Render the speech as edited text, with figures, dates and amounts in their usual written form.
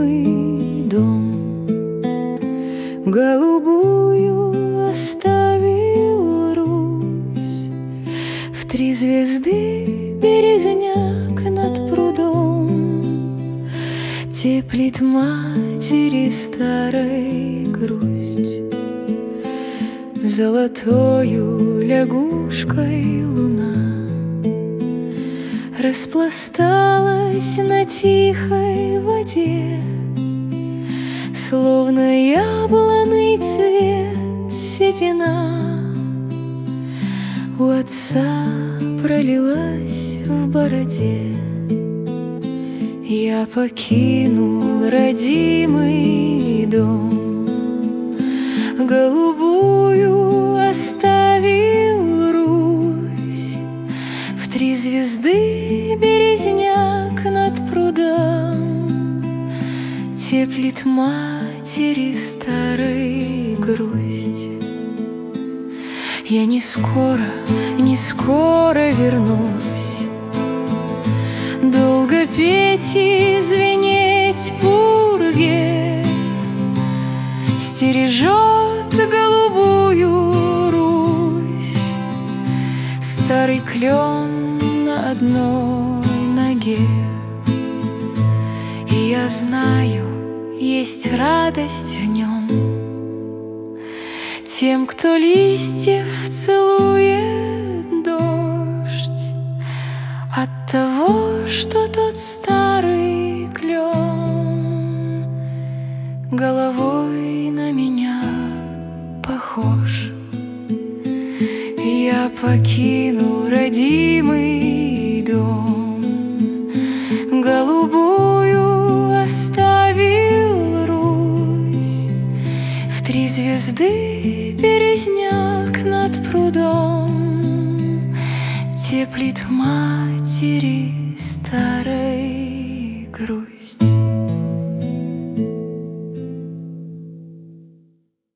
родимый дом. Голубую оставил Русь, в 3 звезды березняк над прудом. Теплит матери старой грусть, золотою лягушкой луна распласталась на тихой воде, словно яблонный цвет седина у отца пролилась в бороде. Я покинул родимый дом, голубую оставил Русь, в 3 звезды березняк над прудом. Теплит матери старой грусть. Я не скоро вернусь, долго петь и звенеть в пурге стережет голубую Русь старый клен на одной ноге. И я знаю, есть радость в нем тем, кто листьев целует дождь, от того, что тот старый клен головой на меня похож. Я покинул родимый дом, голубую оставил Русь, в 3 звезды березняк над прудом. Теплит матери старой грусть.